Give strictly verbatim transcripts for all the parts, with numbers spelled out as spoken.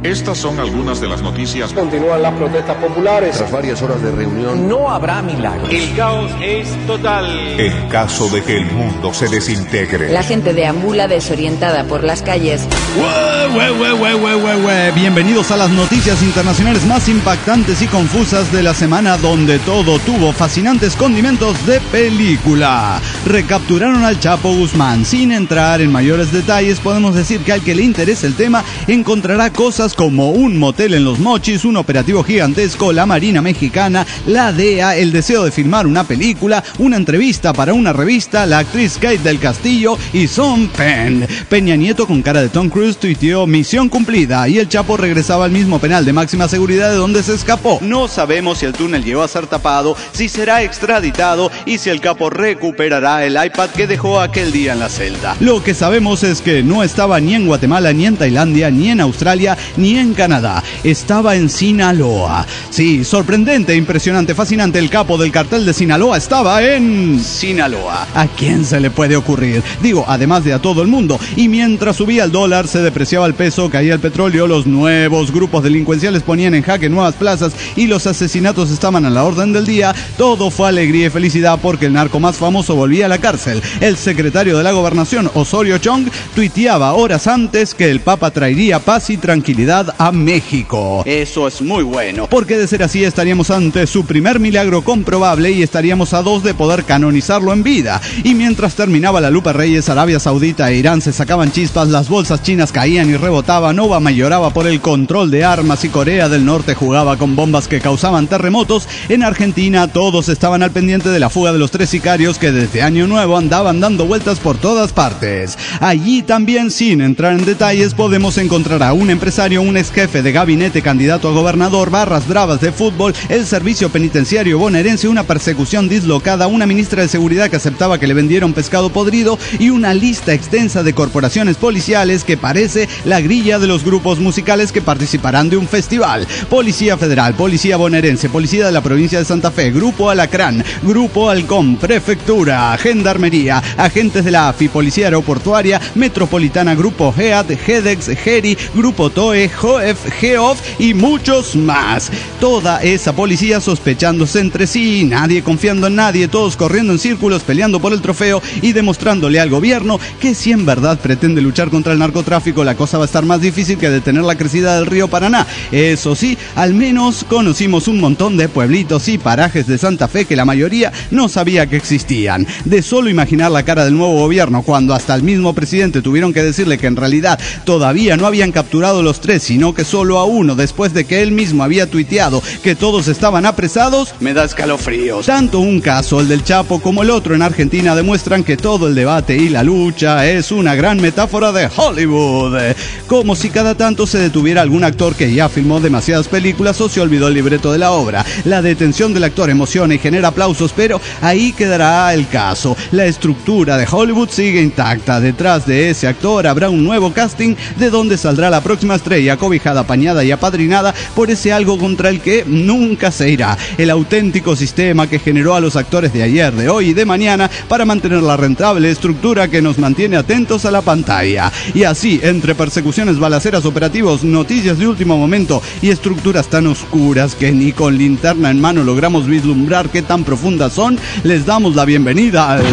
Estas son algunas de las noticias. Continúan las protestas populares. Tras varias horas de reunión, no habrá milagros. El caos es total. En caso de que el mundo se desintegre. La gente deambula desorientada por las calles. Ue, ue, ue, ue, ue, ue, ue. Bienvenidos a las noticias internacionales más impactantes y confusas de la semana, donde todo tuvo fascinantes condimentos de película. Recapturaron al Chapo Guzmán. Sin entrar en mayores detalles, podemos decir que al que le interese el tema encontrará cosas como un motel en Los Mochis, un operativo gigantesco, la Marina Mexicana, la D E A, el deseo de filmar una película, una entrevista para una revista, la actriz Kate del Castillo y Sean Penn. Peña Nieto, con cara de Tom Cruise, tuiteó misión cumplida, y el Chapo regresaba al mismo penal de máxima seguridad de donde se escapó. No sabemos si el túnel llegó a ser tapado, si será extraditado y si el capo recuperará el iPad que dejó aquel día en la celda. Lo que sabemos es que no estaba ni en Guatemala, ni en Tailandia, ni en Australia, ni en Canadá. Estaba en Sinaloa. Sí, sorprendente, impresionante, fascinante. El capo del cartel de Sinaloa estaba en Sinaloa. ¿A quién se le puede ocurrir? Digo, además de a todo el mundo. Y mientras subía el dólar, se depreciaba el peso, caía el petróleo, los nuevos grupos delincuenciales ponían en jaque nuevas plazas y los asesinatos estaban a la orden del día, todo fue alegría y felicidad porque el narco más famoso volvía a la cárcel. El secretario de la Gobernación, Osorio Chong, tuiteaba horas antes que el Papa traería paz y tranquilidad a México. Eso es muy bueno, porque de ser así estaríamos ante su primer milagro comprobable y estaríamos a dos de poder canonizarlo en vida. Y mientras terminaba la Lupe Reyes, Arabia Saudita e Irán se sacaban chispas, las bolsas chinas caían y rebotaban, Obama lloraba por el control de armas y Corea del Norte jugaba con bombas que causaban terremotos, en Argentina todos estaban al pendiente de la fuga de los tres sicarios que desde Año Nuevo andaban dando vueltas por todas partes. Allí también, sin entrar en detalles, podemos encontrar a un empresario, un ex jefe de gabinete, candidato a gobernador, barras bravas de fútbol, el servicio penitenciario bonaerense, una persecución dislocada, una ministra de seguridad que aceptaba que le vendieron pescado podrido y una lista extensa de corporaciones policiales que parece la grilla de los grupos musicales que participarán de un festival. Policía Federal, Policía Bonaerense, Policía de la Provincia de Santa Fe, Grupo Alacrán, Grupo Halcón, Prefectura, Gendarmería, agentes de la A F I, Policía Aeroportuaria, Metropolitana, Grupo GEAT, GEDEX, GERI, Grupo TOE, JOEF, GEOF y muchos más. Toda esa policía sospechándose entre sí, nadie confiando en nadie, todos corriendo en círculos, peleando por el trofeo y demostrándole al gobierno que si en verdad pretende luchar contra el narcotráfico, la cosa va a estar más difícil que detener la crecida del río Paraná. Eso sí, al menos conocimos un montón de pueblitos y parajes de Santa Fe que la mayoría no sabía que existían. De solo imaginar la cara del nuevo gobierno cuando hasta el mismo presidente tuvieron que decirle que en realidad todavía no habían capturado los tres, sino que solo a uno, después de que él mismo había tuiteado que todos estaban apresados, me da escalofríos. Tanto un caso, el del Chapo, como el otro en Argentina demuestran que todo el debate y la lucha es una gran metáfora de Hollywood. Como si cada tanto se detuviera algún actor que ya filmó demasiadas películas o se olvidó el libreto de la obra. La detención del actor emociona y genera aplausos, pero ahí quedará el caso. La estructura de Hollywood sigue intacta. Detrás de ese actor habrá un nuevo casting de donde saldrá la próxima estrella, cobijada, apañada y apadrinada por ese algo contra el que nunca se irá. El auténtico sistema que generó a los actores de ayer, de hoy y de mañana para mantener la rentable estructura que nos mantiene atentos a la pantalla. Y así, entre persecuciones, balaceras, operativos, noticias de último momento y estructuras tan oscuras que ni con linterna en mano logramos vislumbrar qué tan profundas son, les damos la bienvenida al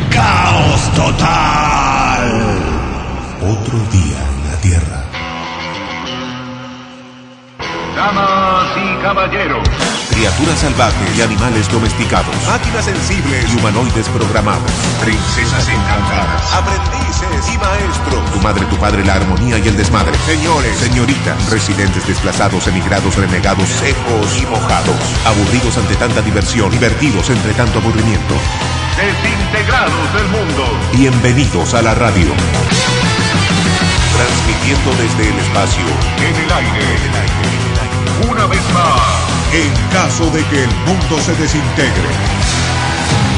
Caos Total. Otro día en la Tierra. Damas y caballeros, criaturas salvajes y animales domesticados, máquinas sensibles y humanoides programados, princesas encantadas, aprendices y maestros, tu madre, tu padre, la armonía y el desmadre, señores, señoritas, residentes desplazados, emigrados, renegados, secos y mojados, aburridos ante tanta diversión, divertidos entre tanto aburrimiento, desintegrados del mundo. Bienvenidos a la radio. Transmitiendo desde el espacio, en el aire, en el aire, una vez más, en caso de que el mundo se desintegre.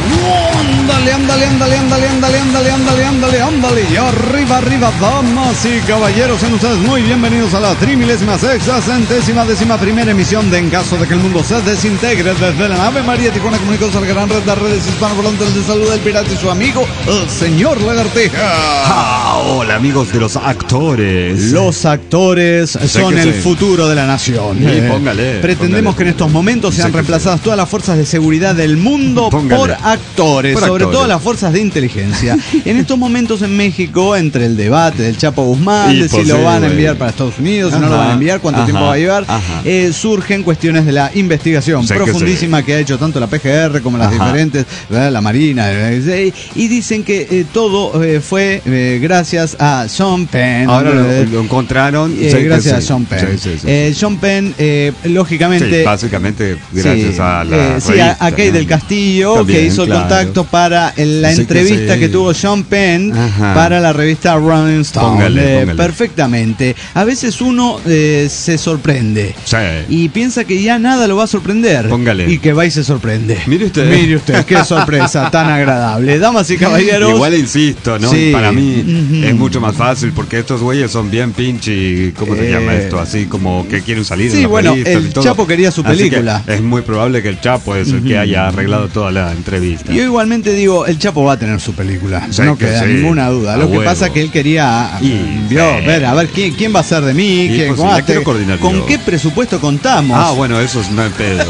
Ándale, ándale, ándale, ándale, ándale, ándale, ándale, ándale, ándale. Y arriba, arriba, damas y caballeros, sean ustedes muy bienvenidos a la trimilésima sexta centésima décima primera emisión de En Caso de que el Mundo se Desintegre desde la nave María Tijuana Comunicados a la gran red de redes hispanohablantes de salud del pirata y su amigo, el señor Lagartija. Ah, hola amigos de los actores. Los actores son el futuro de la nación. Sí, póngale. Pretendemos póngale. que en estos momentos sean reemplazadas todas las fuerzas de seguridad del mundo Póngale. por actores, Por sobre actores. todo las fuerzas de inteligencia. En estos momentos en México, entre el debate del Chapo Guzmán, Y de si pues lo sí, van a güey. enviar para Estados Unidos, si no lo Ajá, van a enviar, cuánto ajá, tiempo va a llevar, ajá. eh, surgen cuestiones de la investigación Sé que profundísima que, ha hecho tanto la P G R como las Ajá. diferentes, ¿verdad? La Marina, eh, y dicen que eh, todo eh, fue eh, gracias a Sean Penn. Ahora eh, lo, lo encontraron. eh, Sí, que gracias sí. a Sean Penn. Sí, sí, sí. Eh, Sean Penn, eh, lógicamente. Sí, básicamente gracias Sí, a la. eh, sí, a, revista, a Kay ¿no? del Castillo, También, que hizo el claro. contacto para el- la Sí que entrevista sí. que tuvo Sean Penn Ajá. para la revista Rolling Stone. Póngale, Eh, póngale. perfectamente. A veces uno eh, se sorprende Sí. y piensa que ya nada lo va a sorprender. Póngale. Y que va y se sorprende. Mire usted. Mire usted, qué sorpresa tan agradable. Damas y caballeros. Igual insisto, ¿no? Sí. Para mí Ujú. es mucho más fácil porque estos güeyes son bien pinche. ¿Cómo se Eh. llama esto? Así como que quieren salir Sí, en las bueno, revistas el y todo. Chapo quería su Así que película. es muy probable que el Chapo es el que haya arreglado toda la entrevista. Yo igualmente digo, el Chapo va a tener su película, Sí, no que queda sí. ninguna duda. A Lo que huevo. pasa es que él quería Y- vio, sí. ver, a ver quién, quién va a ser de mí, Y, qué- pues, cómo la hace- quiero coordinar con yo. qué presupuesto contamos. Ah, bueno, eso es no es pedo.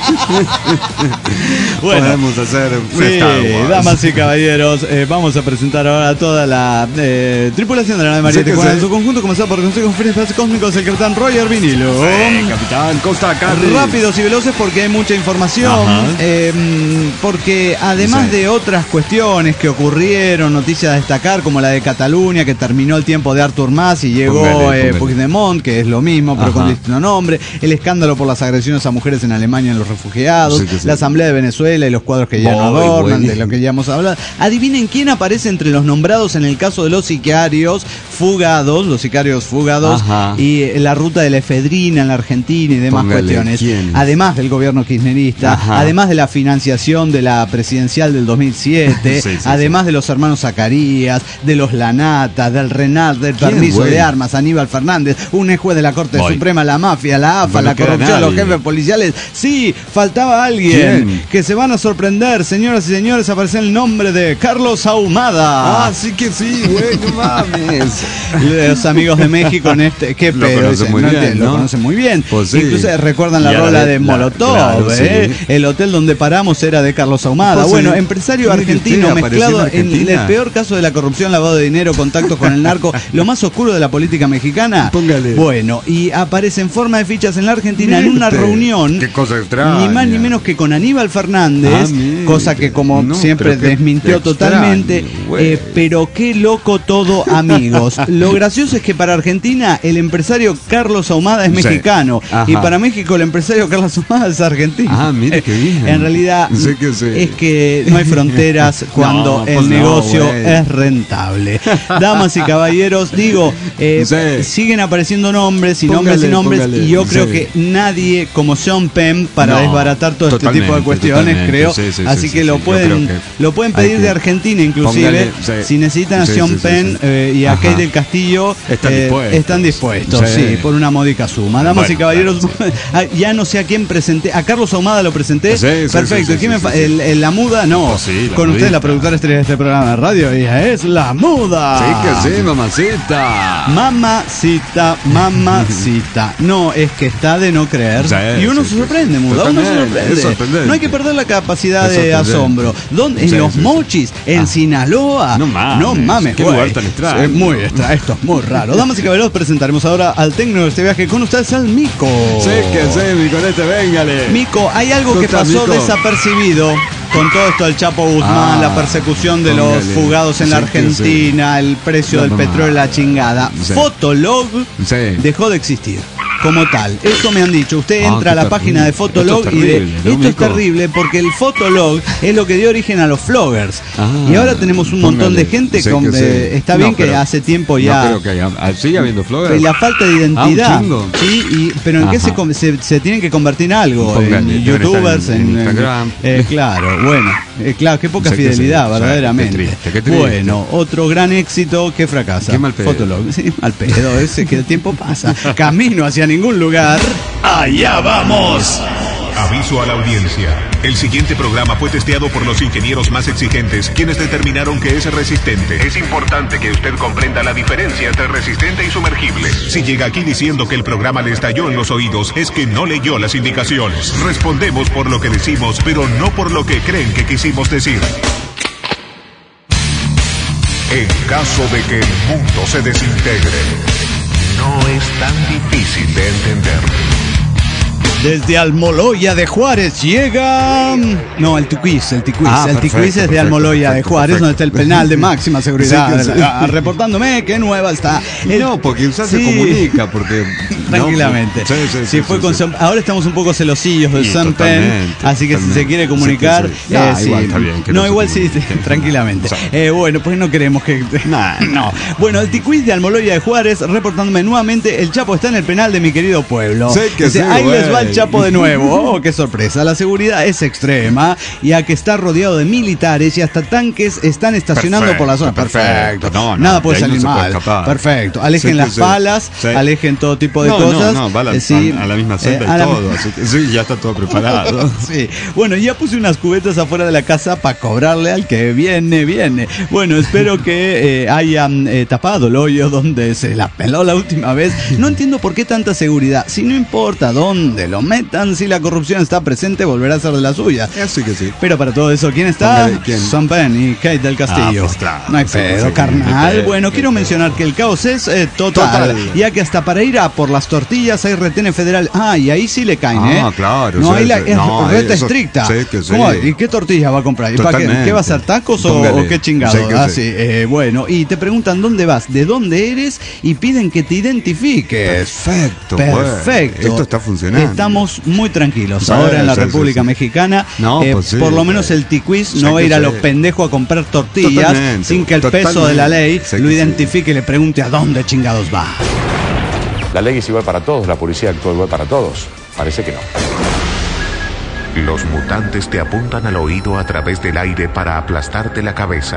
Bueno. Podemos hacer un Sí, Star Wars. damas y caballeros, eh, vamos a presentar ahora a toda la eh, tripulación de la nave María Sí que Tijuana sí. en su conjunto, comenzando por el Consejo de Conferencias Cósmicos, el capitán Roger Vinilo. Sí, capitán Costa Carlos. Rápidos y veloces porque hay mucha información, Ajá. eh, porque además Sí. de otras cuestiones que ocurrieron, noticias a destacar como la de Cataluña, que terminó el tiempo de Artur Mas y llegó Póngale, eh, póngale. Puigdemont, que es lo mismo pero Ajá. con distinto nombre, el escándalo por las agresiones a mujeres en Alemania en los refugiados, Sí que sí. la Asamblea de Venezuela y los cuadros que ya no Muy adornan, de buenísimo. lo que ya hemos hablado. Adivinen quién aparece entre los nombrados en el caso de los sicarios fugados, los sicarios fugados Ajá. y eh, la ruta de la efedrina en la Argentina y demás Póngale, cuestiones. ¿quién? Además del gobierno kirchnerista, Ajá. además de la financiación de la presidencial del dos mil siete, Sí, sí, además de los hermanos Zacarías, de los Lanata, del Renat, del ¿Quién, permiso güey? de armas, Aníbal Fernández, un ex juez de la Corte Voy. Suprema, la mafia, la A F A, No la queda corrupción, los nadie. jefes policiales. Sí, faltaba alguien ¿Quién? que se van a sorprender, señoras y señores, aparece el nombre de Carlos Ahumada. Ah, sí que sí, güey, no mames. Los amigos de México en este, qué Lo pedo, conocen dicen, muy ¿no? bien, Lo ¿no? conocen muy bien. Pues sí. Incluso recuerdan la Y a la rola de- de la- Molotov, claro, ¿eh? sí. El hotel donde paramos era de Carlos Ahumada. Pues bueno, sí. empresario Mire usted, argentino apareció mezclado en en, Argentina. el peor caso de la corrupción, lavado de dinero, contactos con el narco, lo más oscuro de la política mexicana. Póngale. Bueno, y aparece en forma de fichas en la Argentina Mire en una usted, reunión. qué cosa extraña. Ni más ni menos que con Aníbal Fernández, Ah, mire. cosa que como No, siempre pero qué desmintió extraño, totalmente. güey. eh, pero qué loco todo, amigos. Lo gracioso es que para Argentina el empresario Carlos Ahumada es Sí. mexicano Ajá. y para México el empresario Carlos Ahumada es argentino. Ah, mire qué bien. En realidad Sí que sí. es que no hay fronteras cuando No, el pues no, negocio güey. es rentable. Damas y caballeros, digo, eh, Sí. siguen apareciendo nombres y Póngale, nombres y nombres póngale. y yo creo Sí. que nadie como Sean Penn para No, desbaratar todo este tipo de totalmente, cuestiones, totalmente. creo. Sí, sí, Así sí, que sí, lo sí. Yo pueden creo que lo pueden hay pedir de que- Argentina inclusive. Póngale, sí. Si necesitan a Sí, Sean sí, sí, Penn sí. eh, y a Ajá. Kate del Castillo Están eh, dispuestos. están dispuestos, sí. Sí. por una módica suma. Damas Bueno, y caballeros, claro, ah, ya no sé a quién presenté. A Carlos Ahumada lo presenté. Sí, sí, Perfecto. sí, ¿Y quién sí, me fa- sí, sí. el- el- la muda? No. Pues sí, la Con usted, la mudita. productora estrella de este programa de radio, ella es la muda. Sí que sí, mamacita. Mamacita, mamacita. No, es que está de no creer. Sí, y uno sí, se sí, sorprende, sí. muda. Uno se Totalmente, sorprende. es sorprendente. No hay que perder la capacidad Es de sorprendente. asombro. ¿Dónde? En Sí, los sí, sí. mochis, en Ah. Sinaloa. No mames, No mames, qué güey. lugar tan extraño. Es muy extraño. Esto es muy raro. Damas y caballeros, presentaremos ahora al técnico de este viaje. Con ustedes, al Mico. Sí que sí, mi conete, véngale. Mico, hay algo ¿Cómo que está, pasó Mico? desapercibido con todo esto del Chapo Guzmán, Ah, la persecución de los póngale. fugados en la Sí que Argentina, el precio No, del no, petróleo, la chingada. Sí. Fotolog Sí. dejó de existir. como tal. Eso me han dicho. Usted entra Ah, a la terrible. página de Fotolog Esto es y de, terrible, ¿no, esto es Mico? terrible porque el Fotolog es lo que dio origen a los floggers. Ah, y ahora tenemos un montón póngale. de gente Sé con, que sí. eh, está No, bien que pero hace tiempo No ya. creo que haya. ah, ¿Sigue habiendo floggers? La falta de identidad. Ah, un chingo. Sí, y, pero ¿en qué Ajá. se, com- se, se tienen que convertir en algo? Póngale, en deben youtubers, estar en, en- en Instagram. eh, claro, bueno, eh, claro, qué poca Sé que sí, fidelidad, o sea, verdaderamente. qué triste, qué triste. Bueno, otro gran éxito que fracasa. Qué mal pedo. Fotolog, sí, mal pedo, ese que el tiempo pasa. Camino hacia ningún lugar. ¡Allá vamos! Aviso a la audiencia. El siguiente programa fue testeado por los ingenieros más exigentes, quienes determinaron que es resistente. Es importante que usted comprenda la diferencia entre resistente y sumergible. Si llega aquí diciendo que el programa le estalló en los oídos, es que no leyó las indicaciones. Respondemos por lo que decimos, pero no por lo que creen que quisimos decir. En caso de que el mundo se desintegre, no es tan difícil de entender. Desde Almoloya de Juárez llega... No, el Ticuiz, el Ticuiz. Ah, el perfecto, Ticuiz es de perfecto, Almoloya de perfecto, Juárez, perfecto. donde está el penal de máxima seguridad. Sí, que sí. Ah, reportándome que nueva está. El- No, porque usted Sí. se comunica, porque... Tranquilamente. No, sí, sí, Sí, sí, fue sí, con sí. Sam- Ahora estamos un poco celosillos de Sí, Sam Penn, totalmente, así que si se totalmente. quiere Sí, comunicar, que sí. Nah, eh, igual sí. está bien, que no, no se igual sí, comunique. sí, tranquilamente. Sí. Eh, bueno, pues no queremos que... Nah. no. Bueno, el Ticuiz de Almoloya de Juárez, reportándome nuevamente, el Chapo está en el penal de mi querido pueblo. Sí, que Dice, sí, ahí güey. les va el Chapo de nuevo. Oh, qué sorpresa. La seguridad es extrema, ya que está rodeado de militares y hasta tanques están estacionando Perfecto, por la zona. Perfecto. perfecto. No, no, Nada puede de ahí no salir se puede mal. escapar. Perfecto. Alejen Sí, las que sí. palas, Sí. alejen todo tipo de no, cosas. No, no, va a la, Eh, sí, a la misma celda eh, a y la- todo. Así que sí, ya está todo preparado. Sí, bueno, ya puse unas cubetas afuera de la casa para cobrarle al que viene, viene. Bueno, espero que eh, hayan eh, tapado el hoyo donde se la peló la última vez. No entiendo por qué tanta seguridad. Si no importa dónde lo metan, si la corrupción está presente, volverá a ser de la suya. Así que sí. Pero para todo eso, ¿quién está? Póngale, ¿quién? Sam Penn y Kate del Castillo. Ah, pues claro, no hay sí, pedo, sí, carnal. sí, sí, Bueno, sí, quiero sí. mencionar que el caos es eh, total, Total. ya que hasta para ir a por las tortillas hay retenes federal. Ah, y ahí sí le caen, Ah, ¿eh? claro, No, sí, ahí la, sí. es No, reta eso- estricta. sí, que sí. ¿Cómo? ¿Y qué tortilla va a comprar? ¿Y para qué? Totalmente. ¿Qué va a hacer? ¿Tacos o, Póngale. o qué chingado? Sí, que ah, sí. sí. Eh, bueno, y te preguntan dónde vas, de dónde eres y piden que te identifiques. Perfecto, pues. Perfecto. Esto está funcionando. Estamos muy tranquilos Sí, ahora en la sí, República sí, sí. Mexicana. No, Eh, pues sí, por lo menos pues. el Ticuiz Sí, no va a que ir a sí. los pendejos a comprar tortillas Totalmente, sin que el peso totalmente. de la ley Sí, lo que sí. identifique y le pregunte a dónde chingados va. La ley es igual para todos, la policía actúa igual para todos. Parece que no. Los mutantes te apuntan al oído a través del aire para aplastarte la cabeza.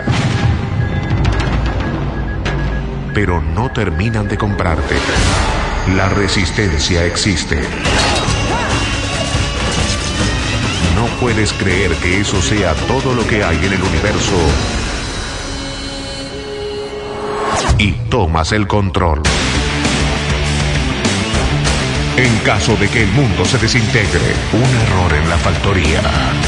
Pero no terminan de comprarte. La resistencia existe. No puedes creer que eso sea todo lo que hay en el universo. Y tomas el control. En caso de que el mundo se desintegre, un error en la factoría.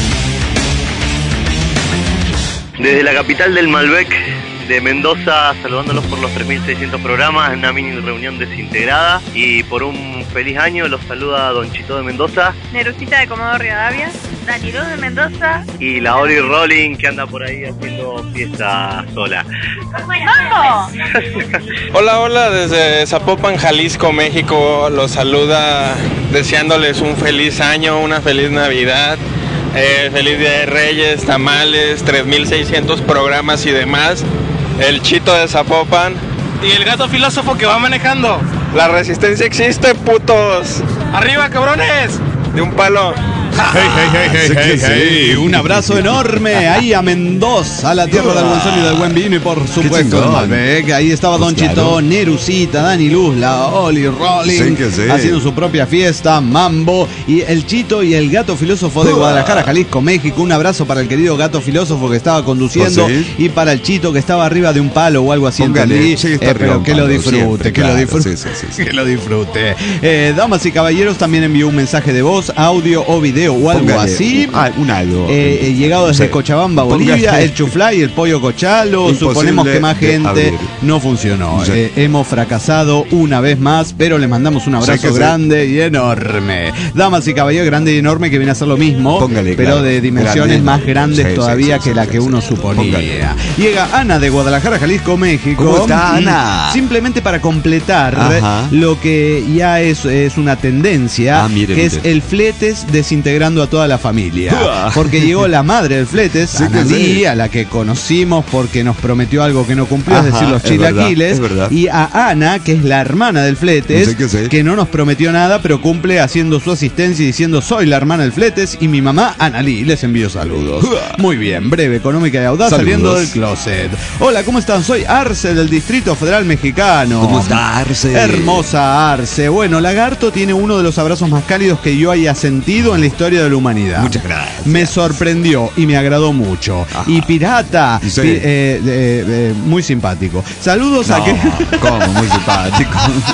Desde la capital del Malbec de Mendoza, saludándolos por los tres mil seiscientos programas, una mini reunión desintegrada y por un feliz año los saluda Don Chito de Mendoza Nerucita de Comodoro Rivadavia, Dani Luz de Mendoza. y la Oli Rolling que anda por ahí haciendo fiesta sola. ¡Vamos! Hola, hola, desde Zapopan, Jalisco, México. Los saluda deseándoles un feliz año, una feliz Navidad, eh, feliz Día de Reyes, tamales, tres mil seiscientos programas y demás. El Chito de Zapopan. Y el gato filósofo que va manejando. La resistencia existe, putos. ¡Arriba, cabrones! De un palo. Hey, hey, hey, hey, Sí que hey, hey. sí. Un abrazo enorme ahí a Mendoza, a la tierra del buen sol y del buen vino y por supuesto chingón. del Malbec. Ahí estaba Pues Don claro. Chito, Nerucita, Dani Luz, la Oli Rolling, Sí que sí. haciendo su propia fiesta, Mambo, y el Chito y el gato filósofo de Guadalajara, Jalisco, México. Un abrazo para el querido gato filósofo que estaba conduciendo Pues sí. y para el Chito que estaba arriba de un palo o algo así. Póngale, entendí. sí, está Eh, arriba pero un que lo palo, disfrute, siempre, que lo claro. disfrute. Sí, sí, sí, sí. Que lo disfrute. Eh, damas y caballeros, también envió un mensaje de voz, audio o video caballero o algo Póngale así. Un, ah, un algo. Eh, eh, llegado desde Sí. Cochabamba, Bolivia, Póngale. el chuflay, el pollo cochalo. Imposible Suponemos que más de gente abrir. no funcionó. Sí. Eh, hemos fracasado una vez más, pero les mandamos un abrazo Sí que sí. grande y enorme. Damas y caballeros, grande y enorme, que viene a ser lo mismo, Póngale, pero claro. de dimensiones Grande, más enorme. grandes Sí, todavía sí, sí, que sí, la sí, que sí, uno sí. suponía. Póngale. Llega Ana de Guadalajara, Jalisco, México. ¿Cómo está, Ana? Simplemente para completar Ajá. lo que ya es, es una tendencia, Ah, mire, que mire. es el fletes desintegrando a toda la familia. Uah. Porque llegó la madre del fletes, Sí que Analí, sí. a la que conocimos porque nos prometió algo que no cumplió, Ajá, es decir, los es verdad, chilaquiles. es verdad. Y a Ana, que es la hermana del fletes, Sí que sí. que no nos prometió nada, pero cumple haciendo su asistencia y diciendo: soy la hermana del fletes y mi mamá Analí. Les envío saludos. Muy bien, breve, económica y audaz, Saludos. saliendo del closet. Hola, ¿cómo están? Soy Arce del Distrito Federal Mexicano. ¿Cómo está, Arce? Hermosa Arce. Bueno, Lagarto tiene uno de los abrazos más cálidos que yo haya sentido en la historia de la humanidad. Muchas gracias. Me sorprendió y me agradó mucho. Ajá. Y Pirata, Sí. pi- eh, eh, eh, muy simpático. Saludos a No, que... ¿cómo? Muy simpático.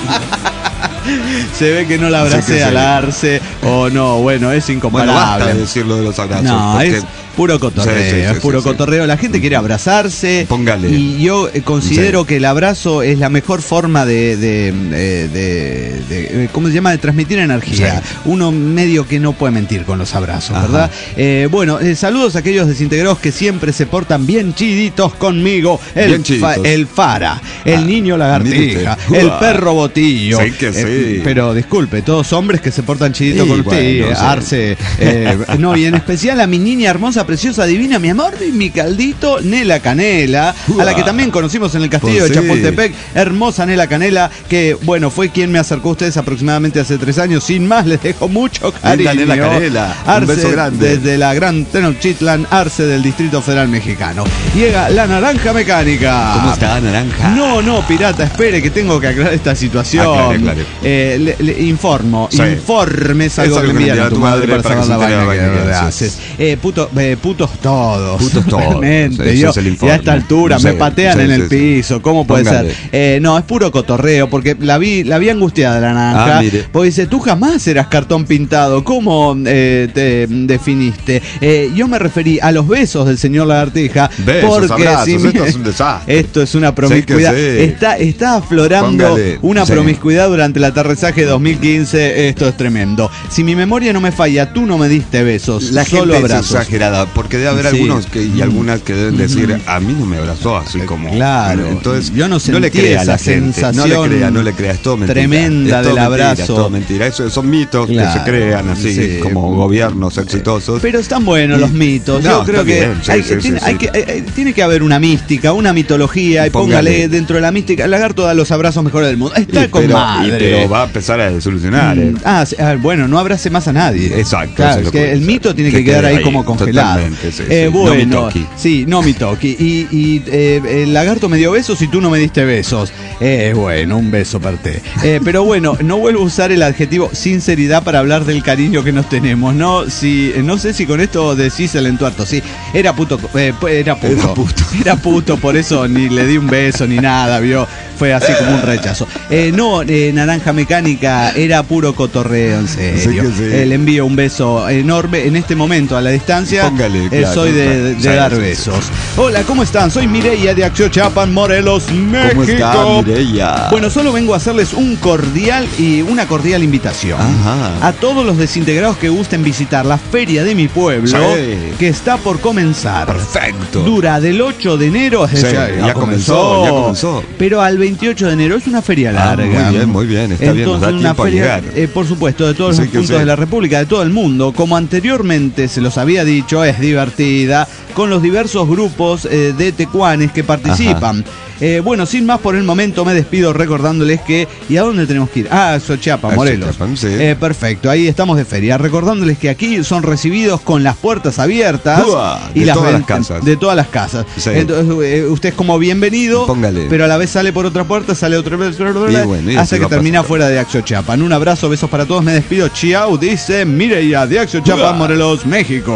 Se ve que no la abracé Sí que sí. al Arce. O no, bueno, es Bueno, incomparable. basta de decirlo de los abrazos. No, porque- es puro cotorreo, Sí, sí, sí, es puro sí, sí. cotorreo. La gente quiere abrazarse. Póngale. Y yo eh, considero Sí. que el abrazo es la mejor forma de, de, eh, de- de- eh, ¿cómo se llama? De transmitir energía. Sí. Uno medio que no puede mentir con los abrazos, Ajá. ¿verdad? Eh, bueno, eh, saludos a aquellos desintegrados que siempre se portan bien chiditos conmigo. El, Bien chiditos. fa- el Fara, el Ah, niño lagartija, mire usted. el Uah. perro botillo. Sí que Eh, sí. pero disculpe, todos hombres que se portan chiditos Sí, con usted, bueno, eh, sí. Arce. eh, no, y en especial a mi niña hermosa, preciosa, divina, mi amor y mi caldito, Nela Canela, a la que también conocimos en el castillo Pues de sí. Chapultepec. Hermosa Nela Canela, que bueno, fue quien me acercó a ustedes aproximadamente hace tres años. Sin más, les dejo mucho cariño. Linda Nela Canela, un Arce, beso grande. desde la Gran Tenochtitlan, Arce del Distrito Federal Mexicano. Llega la naranja mecánica. ¿Cómo está, naranja? No, no, pirata, espere que tengo que aclarar esta situación. Aclare, aclare. Eh, le, le informo, Sí. informe es algo que le envían a tu madre para saber la vaina que que haces. Eh, puto, eh, putos todos. Putos todos. Realmente, Ese yo, es el y informe. a esta altura Sí, me patean sí, en el sí, sí. piso. ¿Cómo puede Póngale. ser? Eh, no, es puro cotorreo, porque la vi, la vi angustiada la naranja. Ah, mire. Porque dice, tú jamás eras cartón pintado. ¿Cómo eh, te definiste? Eh, yo me referí a los besos del señor Lagartija. Besos, porque abrazos, si mi- esto es un desastre. Esto es una promiscuidad. Sí que sí. Está, está aflorando Póngale. una Sí. promiscuidad durante el aterrizaje dos mil quince. Esto es tremendo. Si mi memoria no me falla, tú no me diste besos. La solo gente abrazos. es exagerada, porque debe haber Sí. algunos que, y Mm. algunas que deben decir, a mí no me abrazó así como... Claro. Entonces, Yo no sentí le crea a esa la gente, no sensación le crea, no le crea, es todo mentira. tremenda Es todo del mentira, abrazo. Es todo mentira, eso son mitos Claro. que se crean así, Sí. como gobiernos exitosos. Pero están buenos los mitos. No, Yo creo está que, bien, sí, hay, sí, tiene, sí, hay sí. que eh, eh, tiene que haber una mística, una mitología. Y póngale, Póngale. dentro de la mística, el lagarto da los abrazos mejores del mundo. Está Y con pero, madre. y pero va a empezar a solucionar. eh. Mm, Ah, sí, ah, bueno, no abrace más a nadie. Exacto, Claro, eso es es lo que que el dice. mito tiene que, Que quedar quede ahí ahí, como congelado. totalmente, sí, Eh, sí. No bueno, mitoki. sí, no mitoki. Y, y eh, el lagarto me dio besos y tú no me diste besos. Eh, bueno, un beso parte. Eh, pero bueno, no vuelvo a usar el adjetivo sinceridad para hablar del cariño que nos tenemos. No, si, no sé si con esto decís el entuerto. Sí, era puto, eh, era puto. Era puto. Era puto, por eso ni le di un beso ni nada, vio. Fue así como un rechazo. Eh, no, eh, naranja mecánica, era puro cotorreo, en serio. Sí que sí. Eh, le envío un beso enorme en este momento a la distancia. Póngale, eh, claro, soy de, claro. de Sí, dar sí, sí. besos. Hola, ¿cómo están? Soy Mireia de Axiochapan, Morelos, México. ¿Cómo está, Mireia? Bueno, solo vengo a hacerles un cordial y una cordial invitación Ajá. a todos los desintegrados que gusten visitar la feria de mi pueblo, Sí. que está por comenzar. Perfecto. Dura del ocho de enero, Sí, ya comenzó, ya comenzó. pero al veintiocho de enero es una feria Ah, larga. muy bien, muy bien, está bien, nos da Entonces, tiempo una a feria, llegar. eh, por supuesto, de todos Sí los que puntos sí. de la República, de todo el mundo. Como anteriormente se los había dicho, es divertida, con los diversos grupos eh, de tecuanes que participan. Eh, bueno, sin más por el momento me despido recordándoles que... ¿Y a dónde tenemos que ir? Ah, Xochiapa, A Morelos. Xochiapan, sí. Eh, perfecto, ahí estamos de feria. Recordándoles que aquí son recibidos con las puertas abiertas. Uah, de todas las ven- casas. De todas las casas. Sí. Entonces, eh, usted es como bienvenido, Póngale. pero a la vez sale por otra puerta, sale otra vez, Y bueno, y hasta así que va termina pasando. fuera de Axiochapan. Un abrazo, besos para todos, me despido. Chiao, dice Mireia de Axiochapan, Uah. Morelos, México.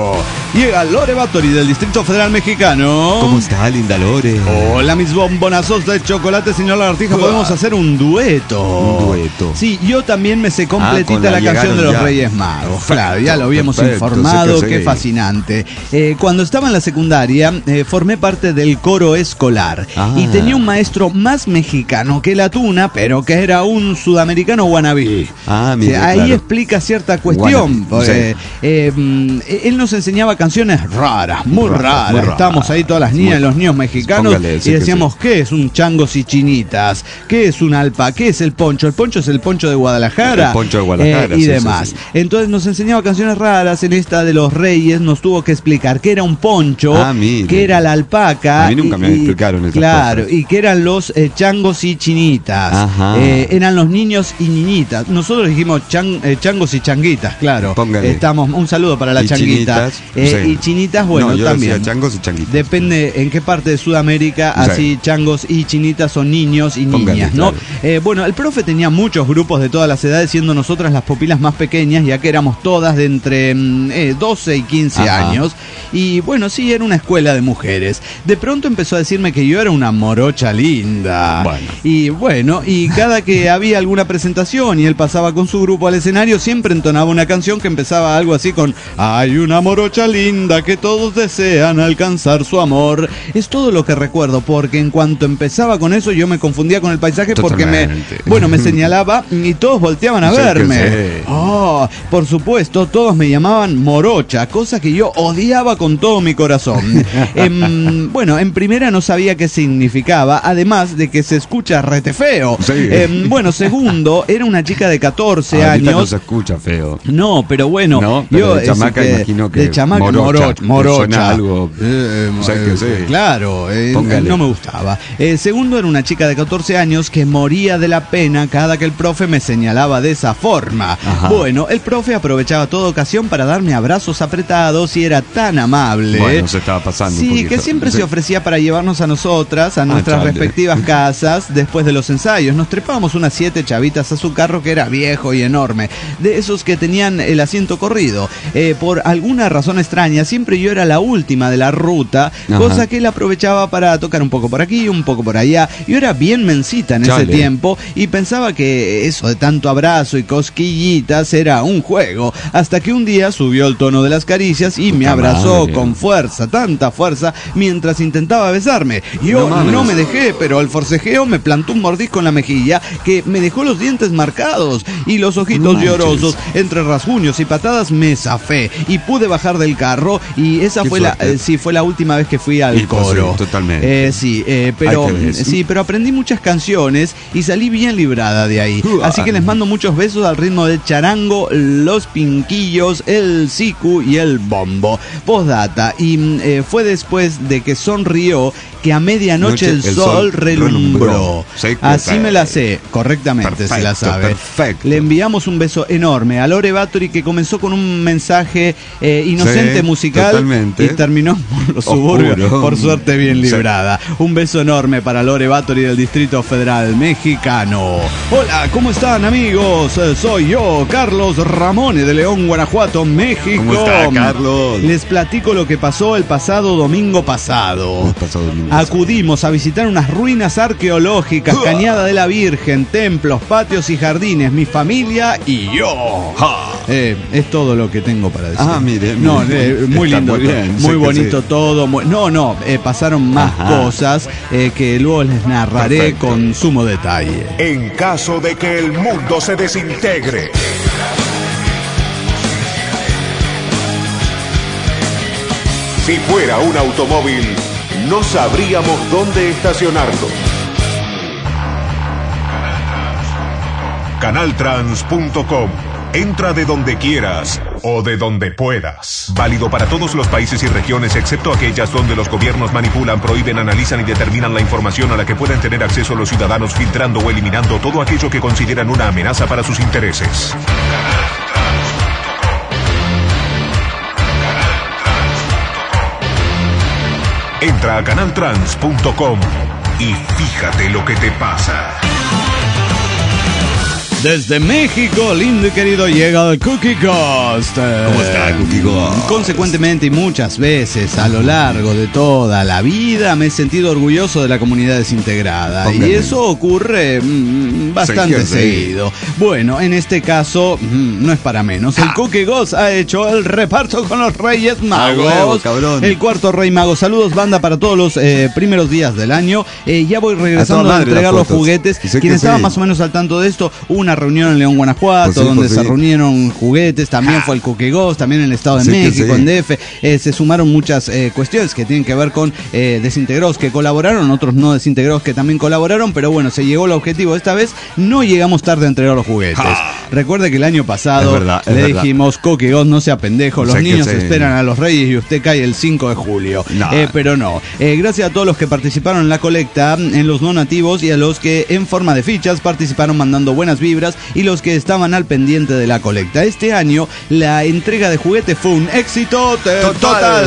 llega Lore Báthory del Distrito Federal Mexicano. ¿Cómo está, linda Lore? Hola, mis bombonazos de chocolate, señor Lagartija. Podemos hacer un dueto. Un dueto. Sí, yo también me sé completita Ah, la la canción de los ya. Reyes Magos. Perfecto, Claro, ya lo habíamos perfecto, informado. sí que Qué sí. fascinante. Eh, cuando estaba en la secundaria, eh, formé parte del coro escolar. Ah. Y tenía un maestro más mexicano que la tuna, pero que era un sudamericano wannabe. Ah, Sí, mira, ahí claro. explica cierta cuestión. Wannabe, Porque, sí. eh, mm, él nos enseñaba canciones raras, muy Raras, raras. muy raras. Estábamos ahí todas las niñas y Muy- los niños mexicanos Póngale, sí y que decíamos, ¿qué es un changos y chinitas? ¿Qué es un alpa? ¿Qué es el poncho? El poncho es el poncho de Guadalajara. El poncho de Guadalajara, eh, y sí, sí, demás. sí. Entonces nos enseñaba canciones raras. En esta de los Reyes nos tuvo que explicar qué era un poncho, Ah, mire. qué era la alpaca. A mí nunca me explicaron esas Claro, cosas. y qué eran los eh, changos y chinitas. Ajá. Eh, eran los niños y niñitas. Nosotros dijimos chan- eh, changos y changuitas, claro. Póngale. Estamos, un saludo para la Y changuita. chinitas, Eh, sí. Y chinitas, bueno, No, yo también. decía changos y changuitas. Depende en qué parte de Sudamérica, Sí. así changos y chinitas son niños y Póngale, niñas, ¿no? claro. Eh, bueno, el profe tenía muchos grupos de todas las edades, siendo nosotras las pupilas más pequeñas, ya que éramos todas de entre mm, eh, doce y quince Ajá. años. Y bueno, sí, era una escuela de mujeres. De pronto empezó a decirme que yo era una morocha linda. Bueno. Y bueno, y cada que había alguna presentación y él pasaba con su grupo al escenario, siempre entonaba una canción que empezaba algo así con hay una morocha linda que todos desean alcanzar su amor. Es todo lo que recuerdo, porque en cuanto empezaba con eso yo me confundía con el paisaje porque me, Totalmente. bueno, me señalaba y todos volteaban a Sí, que verme. sí. Oh, por supuesto, todos me llamaban morocha, cosa que yo odiaba con todo mi corazón. Em, bueno, en primera no sabía qué significaba, además de que se escucha rete feo. Sí. Em, bueno, segundo, era una chica de catorce Ahorita no años. se escucha feo. No, pero bueno, No, pero yo de chamaca este, imagino que de chamaca morocha, morocha, te morocha. suena algo, Eh, o sea que sí. Claro, eh, Póngale. no me gustaba. Eh, segundo, era una chica de catorce años que moría de la pena cada que el profe me señalaba de esa forma. Ajá. Bueno, el profe aprovechaba toda ocasión para darme abrazos apretados y era tan amable. Bueno, se estaba pasando un Sí, poquito. que siempre Sí. se ofrecía para llevarnos a nosotras, a nuestras chale. respectivas casas, después de los ensayos. Nos trepábamos unas siete chavitas a su carro que era viejo y enorme, de esos que tenían el asiento corrido. Eh, por alguna razón extraña, siempre yo era la última de la ruta, Ajá. cosa que él aprovechaba para tocar un poco por aquí, un poco por allá. Yo era bien mencita en Chale. ese tiempo y pensaba que eso de tanto abrazo y cosquillitas era un juego, hasta que un día subió el tono de las caricias y me Puta abrazó madre. con fuerza, tanta fuerza, mientras intentaba besarme. Yo No mames. no me dejé, pero al forcejeo me plantó un mordisco en la mejilla que me dejó los dientes marcados y los ojitos Manches. llorosos. Entre rasguños y patadas me zafé y pude bajar del carro y esa Qué fue la, suerte. eh, sí, fue la última vez que fui al Y pues coro. sí, totalmente. Eh, sí, eh, pero Hay que ver. sí, pero aprendí muchas canciones y salí bien librada de ahí. Uah. Así que les mando muchos besos al ritmo del charango, los pinquillos, el sicu y el bombo. Postdata. Y mm, eh, fue después de que sonrió que a medianoche Noche, el, el sol, sol relumbró. relumbró. Sí, que Así sí. me la sé, correctamente se la Perfecto, sabe. perfecto. Le enviamos un beso enorme a Lore Báthory, que comenzó con un mensaje eh, inocente Sí, musical totalmente. y terminó por los suburbios, Oscuro. por suerte bien Sí. librada. Un beso enorme para Lore Báthory del Distrito Federal Mexicano. Hola, ¿cómo están, amigos? Eh, Soy yo, Carlos Ramone de León, Guanajuato, México. ¿Cómo está, Carlos? Les platico lo que pasó el pasado domingo pasado. El pasado domingo. Acudimos a visitar unas ruinas arqueológicas, Cañada de la Virgen, templos, patios y jardines, mi familia y yo. Eh, es todo lo que tengo para decir. Ah, mire, mire. No, eh, muy Está lindo, muy todo, bien, muy sí que bonito sí. todo. muy- no, no, eh, pasaron más Ajá. cosas eh, que luego les narraré Perfecto. con sumo detalle. En caso de que el mundo se desintegre, si fuera un automóvil, no sabríamos dónde estacionarlo. Canaltrans punto com. Entra de donde quieras o de donde puedas. Válido para todos los países y regiones, excepto aquellas donde los gobiernos manipulan, prohíben, analizan y determinan la información a la que pueden tener acceso los ciudadanos, filtrando o eliminando todo aquello que consideran una amenaza para sus intereses. Entra a canaltrans punto com y fíjate lo que te pasa. Desde México, lindo y querido, llega el Cookie Ghost. ¿Cómo está, Cookie Ghost? Consecuentemente y muchas veces a lo largo de toda la vida me he sentido orgulloso de la comunidad desintegrada. Póngame. Y eso ocurre mmm, bastante sí, seguido. Sí. Bueno, en este caso mmm, no es para menos. El ah. Cookie Ghost ha hecho el reparto con los Reyes Magos. Ah, huevo, cabrón. El cuarto Rey Mago. Saludos, banda, para todos los eh, primeros días del año. Eh, ya voy regresando a, a entregar los juguetes. Quien estaba sí. más o menos al tanto de esto, una reunión en León, Guanajuato, pues sí, donde pues se sí. reunieron juguetes, también ah. fue el Cookie Ghost, también en el Estado de sí, México, sí. en D F, eh, se sumaron muchas eh, cuestiones que tienen que ver con eh, desintegrados que colaboraron, otros no desintegrados que también colaboraron, pero bueno, se llegó al objetivo. Esta vez no llegamos tarde a entregar los juguetes. Ah. Recuerde que el año pasado verdad, le verdad. dijimos, Cookie Ghost, no sea pendejo, los sé niños esperan a los Reyes y usted cae el cinco de julio. No. Eh, pero no. Eh, gracias a todos los que participaron en la colecta, en los donativos y a los que en forma de fichas participaron mandando buenas vibras y los que estaban al pendiente de la colecta. Este año la entrega de juguetes fue un éxito total. total.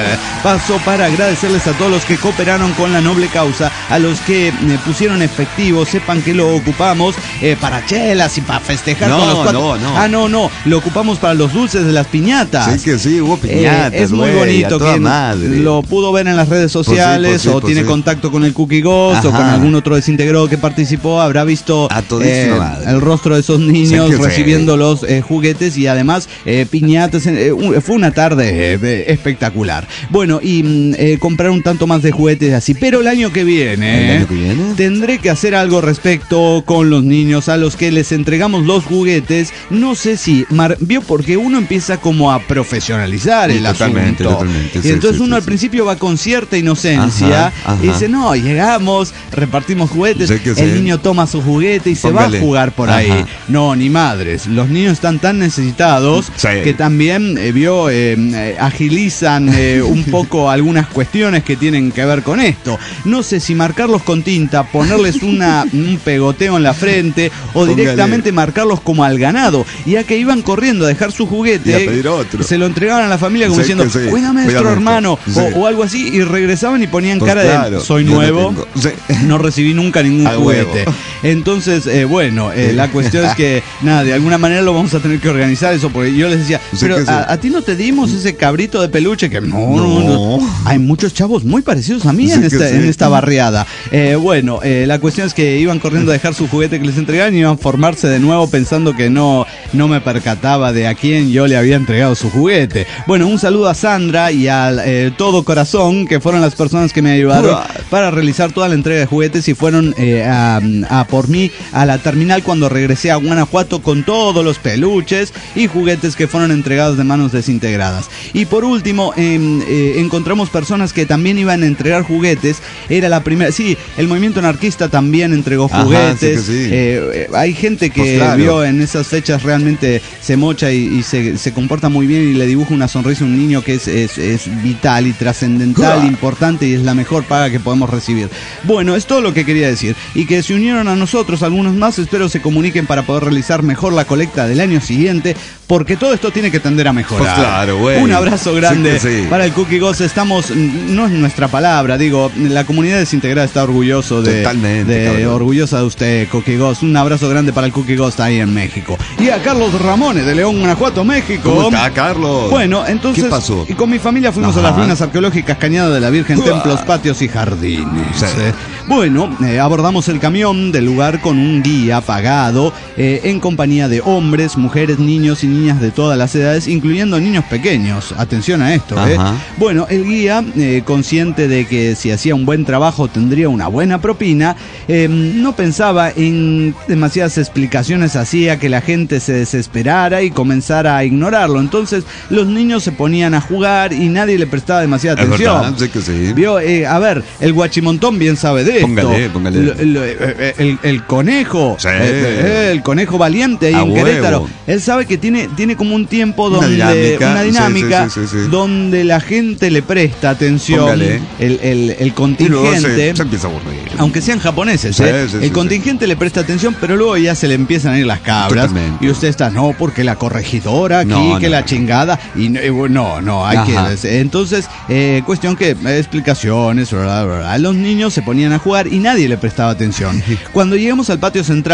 Paso para agradecerles a todos los que cooperaron con la noble causa, a los que eh, pusieron efectivo, sepan que lo ocupamos eh, para chelas y para festejar no, con los cuatro. No, no. Ah, no, no, lo ocupamos para los dulces de las piñatas. Sí que sí, hubo piñatas. Eh, es muy wey, bonito que madre. lo pudo ver en las redes sociales pues sí, pues sí, o pues tiene sí. contacto con el Cookie Ghost Ajá. o con algún otro desintegrado que participó, habrá visto eh, el rostro de esos niños sí recibiendo sí. los eh, juguetes y además eh, piñatas. Eh, fue una tarde eh, espectacular. Bueno, y eh, comprar un tanto más de juguetes así, pero el año que viene, ¿El año que viene? tendré que hacer algo respecto con los niños a los que les entregamos los juguetes. No sé si, Mar, vio, porque uno empieza como a profesionalizar sí, el totalmente, asunto. Totalmente, y sí, entonces sí, uno sí, al sí. principio va con cierta inocencia ajá, ajá. y dice, no, llegamos, repartimos juguetes, el sí. niño toma su juguete y Póngale. se va a jugar por ajá. ahí. No, ni madres. Los niños están tan necesitados sí. que también eh, vio eh, eh, agilizan eh, un poco algunas cuestiones que tienen que ver con esto. No sé si marcarlos con tinta, ponerles una, un pegoteo en la frente o Póngale. directamente marcarlos como al ganado. Ya que iban corriendo a dejar su juguete, y a pedir otro. se lo entregaban a la familia como sí, diciendo, sí. cuídame nuestro hermano, sí. o, o algo así, y regresaban y ponían pues cara claro, de, soy nuevo, no, sí. no recibí nunca ningún a juguete. Huevo. Entonces, eh, bueno, eh, la cuestión es que, nada, de alguna manera lo vamos a tener que organizar eso, porque yo les decía, sí, pero a, sí. a ti no te dimos ese cabrito de peluche, que no, no, no. no. Hay muchos chavos muy parecidos a mí sí en, esta, sí. en esta barriada. Eh, bueno, eh, la cuestión es que iban corriendo a dejar su juguete que les entregaban y iban a formarse de nuevo pensando que no, no me percataba de a quién yo le había entregado su juguete. Bueno, un saludo a Sandra y a eh, Todo Corazón, que fueron las personas que me ayudaron Uah. para realizar toda la entrega de juguetes y fueron eh, a, a por mí a la terminal cuando regresé a Guanajuato con todos los peluches y juguetes que fueron entregados de manos desintegradas. Y por último, eh, eh, encontramos personas que también iban a entregar juguetes. Era la primera, sí, el movimiento anarquista también entregó juguetes. Ajá, sí sí. eh, hay gente que pues claro. vio en esas fechas realmente se mocha y, y se, se comporta muy bien y le dibuja una sonrisa a un niño que es, es, es vital y trascendental, importante y es la mejor paga que podemos recibir. Bueno, es todo lo que quería decir. Y que se unieron a nosotros algunos más, espero se comuniquen para poder realizar mejor la colecta del año siguiente, porque todo esto tiene que tender a mejorar. Pues claro, güey. Un abrazo grande sí sí. para el Cookie Ghost. Estamos, no es nuestra palabra, digo, la comunidad desintegrada está orgulloso de, Totalmente, de orgullosa de usted, Cookie Ghost. Un abrazo grande para el Cookie Ghost ahí en México. Y a Carlos Ramones de León, Guanajuato, México. ¿Cómo está, Carlos? Bueno, entonces, ¿qué pasó? Y con mi familia fuimos Ajá. a las ruinas arqueológicas Cañada de la Virgen, Uah. templos, patios y jardines. Sí. Eh, bueno, eh, abordamos el camión del lugar con un guía pagado eh, en compañía de hombres, mujeres, niños y niñas de todas las edades, incluyendo niños pequeños. Atención a esto, ¿eh? Bueno, el guía, eh, consciente de que si hacía un buen trabajo tendría una buena propina, eh, no pensaba en demasiadas explicaciones, hacía que la gente se desesperara y comenzara a ignorarlo. Entonces los niños se ponían a jugar y nadie le prestaba demasiada es atención. Verdad, sí que sí. Vio, eh, a ver, el guachimontón bien sabe de póngale, esto. Póngale, el, el, el, el, el conejo, sí. el, el conejo valiente ahí a en huevo. Querétaro. Él sabe que tiene, tiene como un tiempo donde una dinámica, una dinámica sí, sí, sí, sí, sí. donde la gente le presta atención, el, el, el contingente, se, se empieza a aburrir. Aunque sean japoneses, sí, ¿eh? sí, el sí, contingente sí. le presta atención, pero luego ya se le empiezan a ir las cabras. Totalmente. Y usted está, no, porque la corregidora aquí, no, que no, la no. chingada, y no, no, hay Ajá. que... Entonces, eh, cuestión que, explicaciones, bla, bla, bla. Los niños se ponían a jugar y nadie le prestaba atención. Cuando llegamos al patio central, un lugar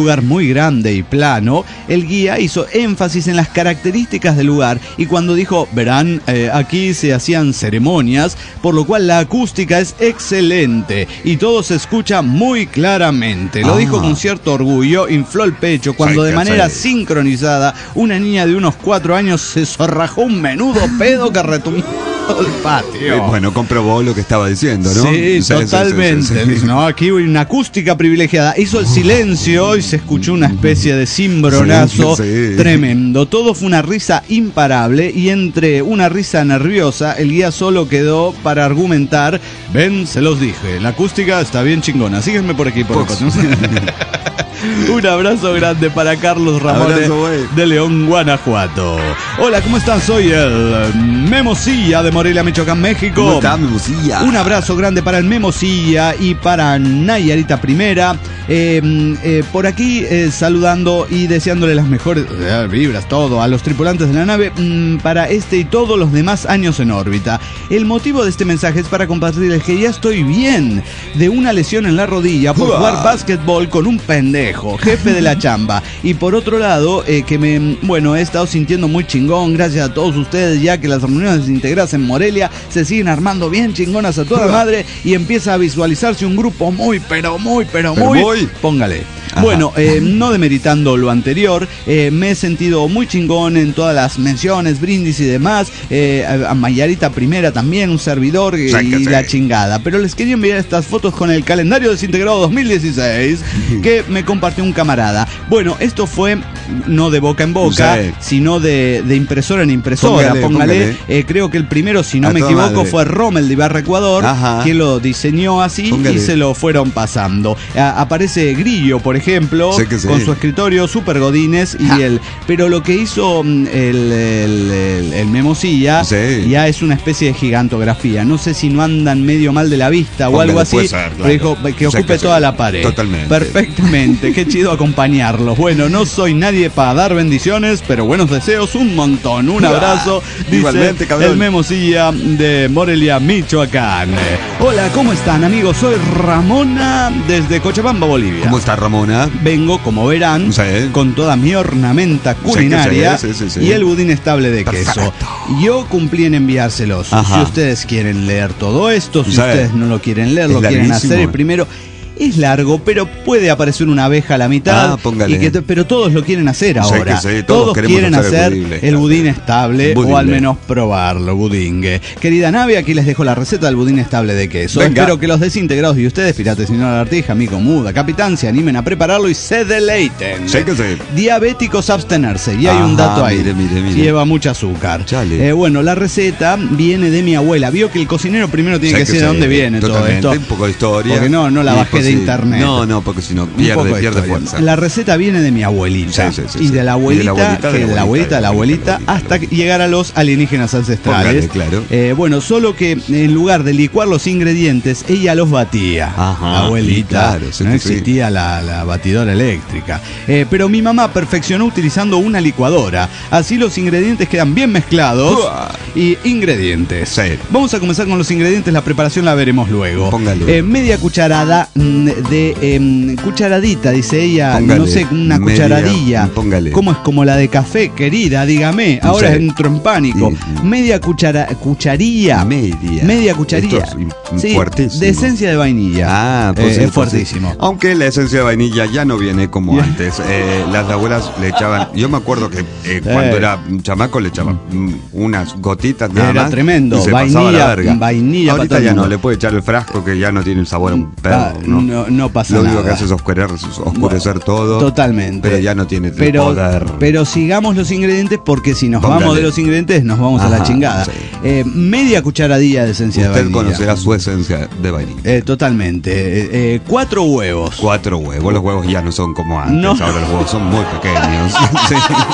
lugar muy grande y plano, el guía hizo énfasis en las características del lugar y cuando dijo, verán, eh, aquí se hacían ceremonias, por lo cual la acústica es excelente y todo se escucha muy claramente. Lo Ah. dijo con cierto orgullo, infló el pecho cuando Sí, de que manera sí. sincronizada una niña de unos cuatro años se zorrajó un menudo pedo que retumbó el patio. Eh, bueno, comprobó lo que estaba diciendo, ¿no? Sí, totalmente. sí, sí, sí. Dice, no, aquí hay una acústica privilegiada. Hizo el silencio y se escuchó una especie de cimbronazo Sí, sí. tremendo. Todo fue una risa imparable y entre una risa nerviosa, el guía solo quedó para argumentar, ven, se los dije, la acústica está bien chingona. Síguenme por aquí, por Pues, Un abrazo grande para Carlos Ramón Abrazo, güey. de León, Guanajuato. Hola, ¿cómo están? Soy el Memosilla de Morelia, Michoacán, México. ¿Cómo está, Memosilla? Un abrazo grande para el Memosilla y para Nayarita Primera. Eh, eh, por aquí eh, saludando y deseándole las mejores eh, vibras, todo, a los tripulantes de la nave mm, para este y todos los demás años en órbita. El motivo de este mensaje es para compartirles que ya estoy bien de una lesión en la rodilla por Uah. jugar básquetbol con un pendejo, jefe de la chamba. Y por otro lado, eh, que me, bueno, he estado sintiendo muy chingón gracias a todos ustedes, ya que las reuniones integradas en Morelia se siguen armando bien chingonas a toda madre y empieza a visualizarse un grupo muy, pero muy, pero, Pero muy, muy. póngale. Ajá. Bueno, eh, no demeritando lo anterior, eh, me he sentido muy chingón en todas las menciones, brindis y demás. Eh, a a Mayarita Primera también, un servidor eh, Sí, que y sí. la chingada. Pero les quería enviar estas fotos con el calendario desintegrado dos mil dieciséis que me compartió un camarada. Bueno, esto fue no de boca en boca, Sí. sino de, de impresora en impresora. Póngale, Póngale, póngale. eh, creo que el primero, si no A me toda equivoco, madre. fue Rommel de Ibarra, Ecuador, Ajá. que lo diseñó así Póngale. y se lo fueron pasando. A- aparece Grillo, por ejemplo, Sí que sí. con su escritorio Super Godines y el. Pero lo que hizo mm, el, el, el, el Memosilla Sí. ya es una especie de gigantografía. No sé si no andan medio mal de la vista o Póngale, algo así. puede ser, Pero claro. dijo que O sea ocupe que sí. toda la pared. Totalmente. Perfectamente. Qué chido acompañarlos. Bueno, no soy nadie para dar bendiciones, pero buenos deseos un montón. Un abrazo. Dice Igualmente, cabrón. el Memosilla de Morelia, Michoacán. Hola, ¿cómo están, amigos? Soy Ramona desde Cochabamba, Bolivia. ¿Cómo está, Ramona? Vengo, como verán, Sí. con toda mi ornamenta culinaria sí, sí, sí, sí. y el budín estable de queso. Perfecto. Yo cumplí en enviárselos. Ajá. Si ustedes quieren leer todo esto, si Sí. ustedes no lo quieren leer, Es lo quieren larguísimo. hacer primero. Es largo, pero puede aparecer una abeja a la mitad. Ah, póngale. Y que t- pero todos lo quieren hacer Sí, ahora. que sí, todos todos queremos quieren hacer el hacer budín el estable. budín estable Budín o al de- menos probarlo, budingue. Querida Nave, aquí les dejo la receta del budín estable de queso. Venga. Espero que los desintegrados y ustedes, pirates y no la artija, amigo muda, capitán, se animen a prepararlo y se deleiten. Sí que sí. Diabéticos abstenerse. Y hay un Ajá, dato ahí. mire, mire, mire. Lleva mucho azúcar. Chale. Eh, bueno, la receta viene de mi abuela. Vio que el cocinero primero tiene Sí que decir de sí. dónde viene Totalmente. todo esto. Un poco de historia. Porque no, no la Y bajé pues de sí. internet. No, no, porque si no Un pierde, poco de pierde historia. fuerza. La receta viene de mi abuelita. Sí, sí, sí, y sí. de la abuelita, Y de la abuelita, que de la de la abuelita, de la abuelita, abuelita, hasta que llegar a los alienígenas ancestrales. Póngale, claro. Eh, bueno, solo que en lugar de licuar los ingredientes, ella los batía. Ajá, Abuelita. claro, sí no que sí. existía la, la batidora eléctrica. Eh, pero mi mamá perfeccionó utilizando una licuadora. Así los ingredientes quedan bien mezclados. Uah. Y ingredientes. Sí. Vamos a comenzar con los ingredientes. La preparación la veremos luego. Póngale. Eh, media cucharada mm, de em, cucharadita, dice ella. Póngale. No sé, una Media, cucharadilla. póngale. ¿Cómo es como la de café, querida? Dígame. Ahora Sí. entro en pánico. Y- Media cuchara, cucharilla. Media. Media cucharilla. Esto es Sí, fuertísimo. de esencia de vainilla. Ah, Eh, pues sí, es pues fuertísimo. sí. Aunque la esencia de vainilla ya no viene como Ya. antes. Eh, las abuelas le echaban. Yo me acuerdo que eh, cuando Eh. era un chamaco le echaban mm, unas gotitas nada Era más. tremendo. Y se pasaba Vainilla- la verga. vainilla para Ahorita todo el ya no mundo. le puede echar el frasco que ya no tiene el sabor a un perro. Ah, ¿no? no, no pasa Lo nada. único que hace es oscurecer, oscurecer todo. Totalmente. Pero ya no tiene el pero, poder. pero sigamos los ingredientes porque si nos Póngale. vamos de los ingredientes nos vamos a la Ajá, chingada. sí. Eh, media cucharadilla de esencia de Usted vainilla. conocerá su esencia de vainilla. Eh, totalmente. Eh, eh, cuatro huevos. Cuatro huevos. Los huevos ya no son como antes. No. Ahora los huevos son muy pequeños. Sí.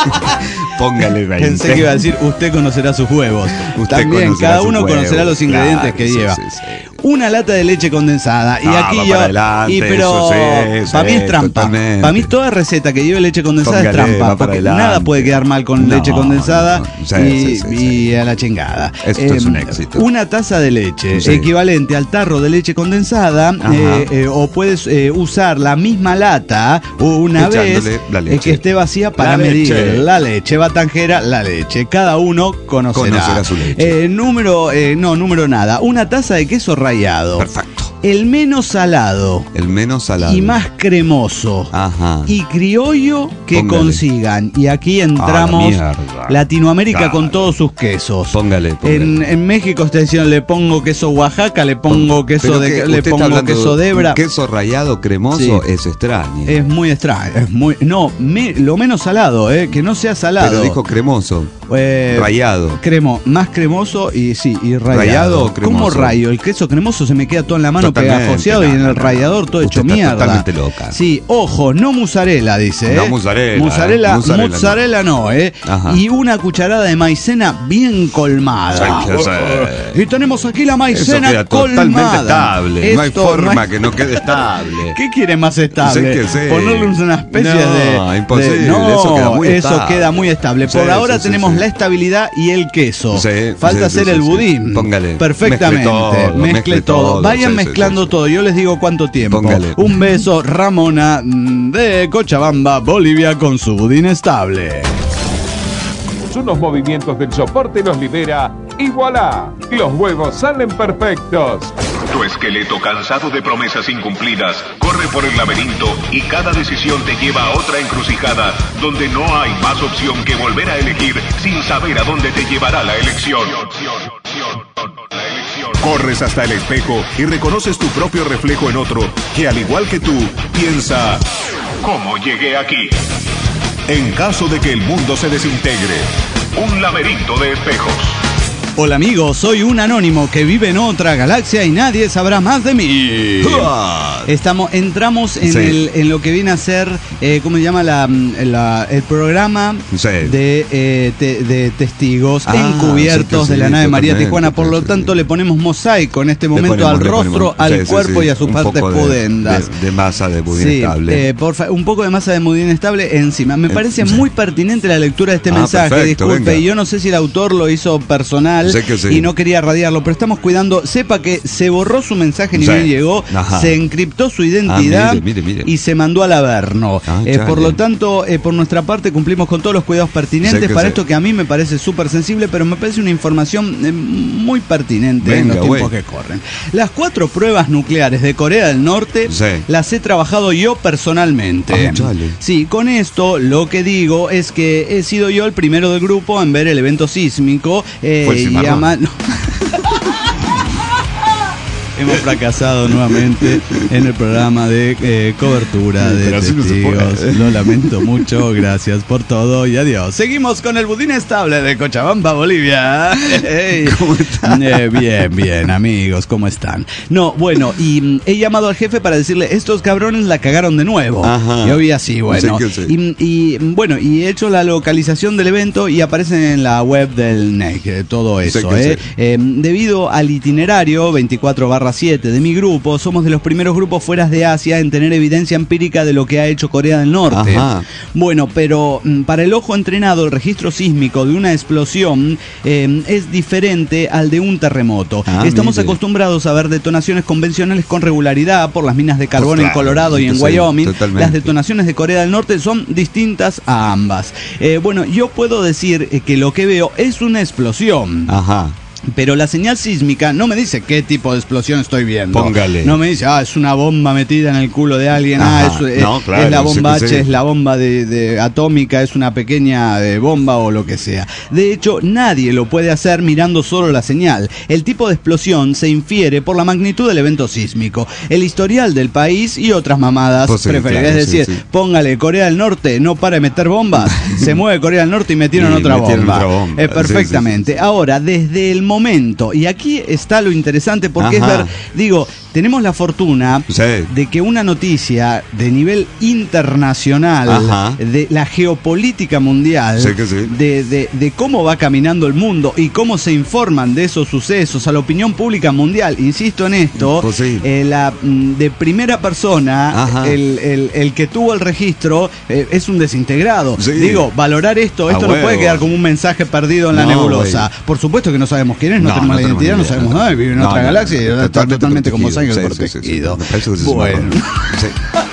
Póngale veinte. Pensé que iba a decir, usted conocerá sus huevos. Usted También, conocerá cada sus uno huevos, conocerá los ingredientes claro, que sí, lleva. sí, sí. una lata de leche condensada. Y Ah, aquí va yo. para adelante, y pero eso sí, para sí, mí es trampa. totalmente. Para mí toda receta que lleve leche condensada Póngale, es trampa. va para Porque adelante. nada puede quedar mal con No, leche condensada no, no. Sí, y, sí, sí, y a la chingada. Esto es un éxito. Una taza de leche, Sí. equivalente al tarro de leche condensada, eh, eh, o puedes eh, usar la misma lata una Echándole vez la eh, leche. que esté vacía para La medir leche. la leche, batanjera, la leche. Cada uno conocerá. Conocerá su leche. Eh, número, eh, no, número nada. Una taza de queso rallado. Perfecto. El menos salado El menos salado. y más cremoso Ajá. y criollo que Póngale. consigan. Y aquí entramos Ah, la mierda. Latinoamérica Claro. con todos sus quesos. Póngale, póngale. En, en México está diciendo le pongo queso Oaxaca, le pongo queso Pero de que le usted está pongo hablando queso de Debra. un queso rallado cremoso Sí. es extraño. Es muy extraño, es muy no, me- lo menos salado, eh, que no sea salado. Pero dijo cremoso. Eh, Rallado. Cremo, más cremoso y sí, y rallado. ¿Rallado o cremoso? ¿Cómo rayo? El queso cremoso se me queda todo en la mano Totalmente, pegajoseado y en no, el no, rallador todo Usted hecho está mierda. totalmente loca. Sí, ojo, no mozzarella, dice. No ¿eh? mozzarella, Mozzarella, eh, mozzarella no. mozzarella no, ¿eh? Ajá. Y una cucharada de maicena bien colmada. Sí, que sí. Y tenemos aquí la Eso maicena queda colmada. totalmente estable. no hay Esto forma hay- que no quede estable. ¿Qué quiere más estable? Sí que sí. Ponerle una especie No, de. imposible, de- no, eso queda muy eso estable. queda muy estable. Por Sí, ahora sí, sí, tenemos sí. la estabilidad y el queso. Sí, Falta sí, hacer sí, el sí, budín. sí. Póngale. Perfectamente. Mezcle todo, Mezcle mezcle todo. todo. Vayan Sí, sí, mezclando sí, sí. todo. Yo les digo cuánto tiempo. Póngale. Un beso, Ramona mm, de Cochabamba, Bolivia, con su budín estable. Unos movimientos del soporte los libera y voilà, los huevos salen perfectos. Tu esqueleto cansado de promesas incumplidas corre por el laberinto y cada decisión te lleva a otra encrucijada donde no hay más opción que volver a elegir sin saber a dónde te llevará la elección. Corres hasta el espejo y reconoces tu propio reflejo en otro que al igual que tú piensa, ¿cómo llegué aquí? En caso de que el mundo se desintegre, un laberinto de espejos. Hola amigos, soy un anónimo que vive en otra galaxia y nadie sabrá más de mí. Estamos, entramos en, Sí. el, en lo que viene a ser, eh, ¿cómo se llama? La, la- el programa Sí. de, eh, te- de testigos Ah, encubiertos sí que de la sí, nave María totalmente, Tijuana. Por lo sí, tanto, sí. le ponemos mosaico en este Le momento ponemos- al le rostro, ponemos- al sí, sí, cuerpo sí, y a sus un partes poco de- pudendas. De, de masa de budín Sí, estable. eh, porfa, un poco de masa de budín estable encima. Me Eh, parece sí. muy pertinente la lectura de este Ah, mensaje. perfecto, Disculpe, venga. y yo no sé si el autor lo hizo personal Sé que sí. y no quería radiarlo, pero estamos cuidando. Sepa que se borró su mensaje ni Sí. bien llegó, Ajá. se encriptó su identidad Ah, mire, mire, mire. y se mandó al averno. Ah, Eh, por chale. lo tanto, eh, por nuestra parte cumplimos con todos los cuidados pertinentes Sé que para sí. esto que a mí me parece súper sensible, pero me parece una información eh, muy pertinente en Venga, los tiempos güey. que corren. Las cuatro pruebas nucleares de Corea del Norte Sí. las he trabajado yo personalmente. Ah, chale. Sí, con esto lo que digo es que he sido yo el primero del grupo en ver el evento sísmico. eh, Fue el y cimarrón. ama- no. Hemos fracasado nuevamente en el programa de eh, cobertura de Pero así no se testigos. puede. Lo lamento mucho, gracias por todo y adiós. Seguimos con el budín estable de Cochabamba, Bolivia. Hey. ¿Cómo está? Eh, bien, bien, amigos, ¿cómo están? No, bueno, y mm, he llamado al jefe para decirle, estos cabrones la cagaron de nuevo. Ajá. Yo vi así, bueno. Sí que sí. Y, y, bueno, y he hecho la localización del evento y aparece en la web del N E C, todo Sí eso, que ¿eh? sí. Eh, debido al itinerario veinticuatro barra siete de mi grupo, somos de los primeros grupos fuera de Asia en tener evidencia empírica de lo que ha hecho Corea del Norte. Ajá. Bueno, pero mm, para el ojo entrenado, el registro sísmico de una explosión eh, es diferente al de un terremoto. Ah, Estamos mire. acostumbrados a ver detonaciones convencionales con regularidad por las minas de carbón Pues en claro, Colorado y en sí, Wyoming. totalmente. Las detonaciones de Corea del Norte son distintas a ambas. Eh, bueno, yo puedo decir eh, que lo que veo es una explosión. Ajá. Pero la señal sísmica no me dice qué tipo de explosión estoy viendo. Póngale. No me dice, ah, es una bomba metida en el culo de alguien. Ajá. Ah, es, es- No, claro, es la sí bomba que H, sí. es la bomba de, de atómica, es una pequeña eh, bomba o lo que sea. De hecho, nadie lo puede hacer mirando solo la señal. El tipo de explosión se infiere por la magnitud del evento sísmico, el historial del país y otras mamadas Pues sí, preferidas. claro, es decir, sí, sí. póngale Corea del Norte, no para de meter bombas. Se mueve Corea del Norte y metieron Y otra metieron bomba. otra bomba. Eh, Sí, perfectamente. sí, sí, sí. Ahora, desde el momento, y aquí está lo interesante porque Ajá. es ver, digo, tenemos la fortuna Sí. de que una noticia de nivel internacional, Ajá. de la geopolítica mundial, Sí que sí. De, de, de cómo va caminando el mundo y cómo se informan de esos sucesos a la opinión pública mundial, insisto en esto, Pues sí. eh, la, mm, de primera persona, Ajá. el, el, el que tuvo el registro eh, es un desintegrado. Sí. Digo, valorar esto, A esto no huevo. puede quedar como un mensaje perdido en la No, nebulosa. güey. Por supuesto que no sabemos quién es, no, No, tenemos no la tenemos identidad, ni no idea. sabemos nada, vive en No, otra no, galaxia y está totalmente totalmente como protegido. Sainz Sí, sí, sí, sí. protegido. Me parece que sí es Bueno. marrón. Sí.